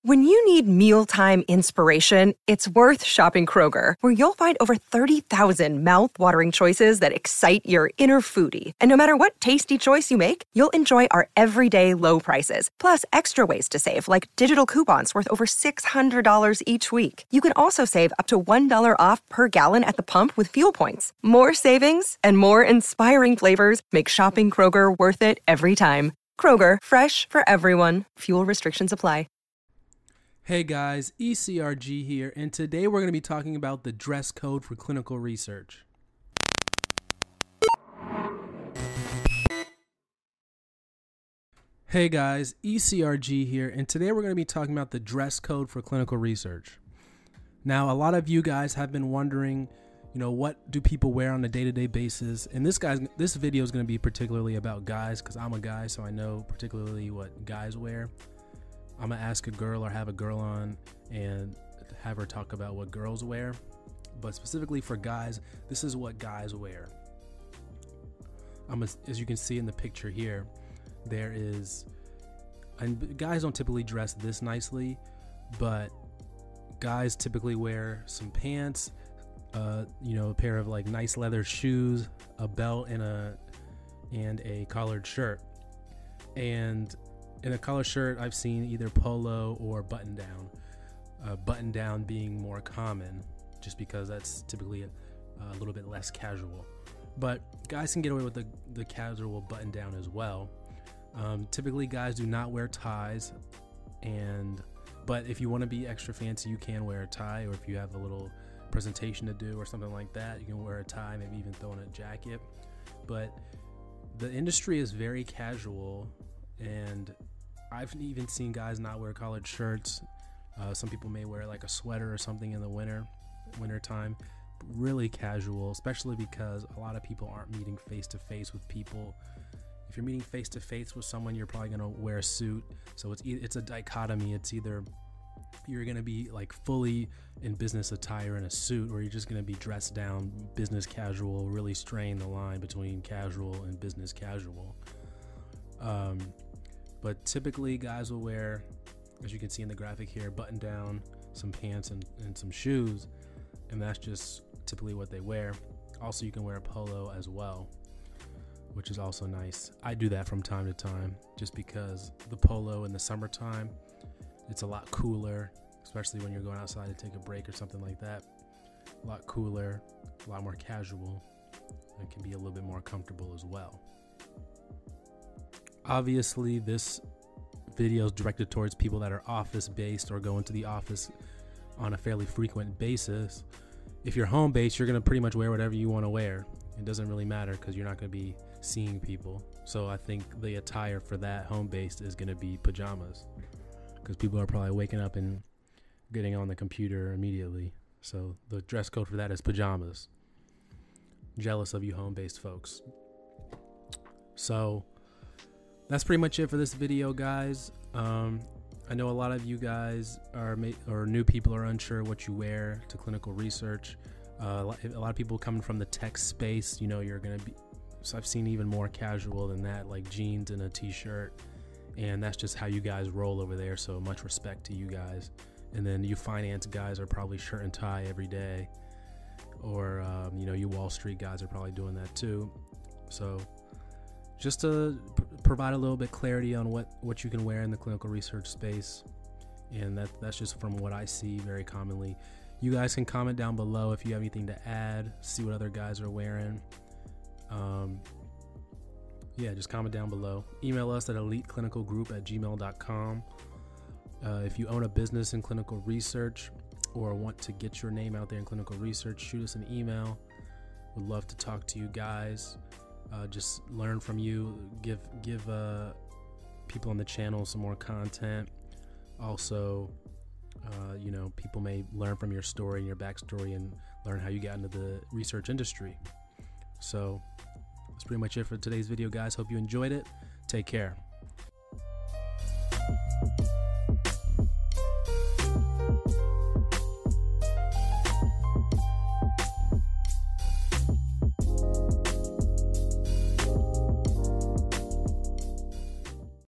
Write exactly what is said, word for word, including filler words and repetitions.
When you need mealtime inspiration, it's worth shopping Kroger, where you'll find over thirty thousand mouth-watering choices that excite your inner foodie. And no matter what tasty choice you make, you'll enjoy our everyday low prices, plus extra ways to save, like digital coupons worth over six hundred dollars each week. You can also save up to one dollar off per gallon at the pump with fuel points. More savings and more inspiring flavors make shopping Kroger worth it every time. Kroger, fresh for everyone. Fuel restrictions apply. Hey guys, E C R G here, and today we're going to be talking about the dress code for clinical research. Hey guys, E C R G here, and today we're going to be talking about the dress code for clinical research. Now, a lot of you guys have been wondering, you know, what do people wear on a day-to-day basis? And this guys, this video is going to be particularly about guys, because I'm a guy, so I know particularly what guys wear. I'm gonna ask a girl or have a girl on and have her talk about what girls wear, but specifically for guys, this is what guys wear. I'm a, as you can see in the picture here, there is, and guys don't typically dress this nicely, but guys typically wear some pants, uh, you know, a pair of like nice leather shoes, a belt, and a and a collared shirt. And in a collar shirt, I've seen either polo or button down. Uh, button down being more common, just because that's typically a, a little bit less casual. But guys can get away with the, the casual button down as well. Um, typically, guys do not wear ties, and but if you want to be extra fancy, you can wear a tie, or if you have a little presentation to do or something like that, you can wear a tie, maybe even throw in a jacket. But the industry is very casual, and I've even seen guys not wear collared shirts. Uh, some people may wear like a sweater or something in the winter, winter time. Really casual, especially because a lot of people aren't meeting face to face with people. If you're meeting face to face with someone, you're probably gonna wear a suit. So it's e- it's a dichotomy. It's either you're gonna be like fully in business attire in a suit, or you're just gonna be dressed down business casual, really straying the line between casual and business casual. Um, But typically guys will wear, as you can see in the graphic here, button down, some pants and, and some shoes. And that's just typically what they wear. Also, you can wear a polo as well, which is also nice. I do that from time to time just because the polo in the summertime, it's a lot cooler, especially when you're going outside to take a break or something like that. A lot cooler, a lot more casual, and can be a little bit more comfortable as well. Obviously, this video is directed towards people that are office-based or go into the office on a fairly frequent basis. If you're home-based, you're going to pretty much wear whatever you want to wear. It doesn't really matter because you're not going to be seeing people. So I think the attire for that home-based is going to be pajamas, because people are probably waking up and getting on the computer immediately. So the dress code for that is pajamas. Jealous of you home-based folks. So that's pretty much it for this video, guys. Um, I know a lot of you guys are ma- or new people are unsure what you wear to clinical research. Uh, a lot of people coming from the tech space, you know, you're going to be, so I've seen even more casual than that, like jeans and a t-shirt. And that's just how you guys roll over there. So much respect to you guys. And then you finance guys are probably shirt and tie every day. Or, um, you know, you Wall Street guys are probably doing that too. So just to pr- provide a little bit clarity on what, what you can wear in the clinical research space. And that that's just from what I see very commonly. You guys can comment down below if you have anything to add, see what other guys are wearing. Um, yeah, just comment down below. Email us at elite clinical group at gmail dot com. Uh, if you own a business in clinical research or want to get your name out there in clinical research, shoot us an email. Would love to talk to you guys. Uh, just learn from you, give give uh, people on the channel some more content. Also, uh, you know, people may learn from your story and your backstory and learn how you got into the research industry. So that's pretty much it for today's video, guys. Hope you enjoyed it. Take care.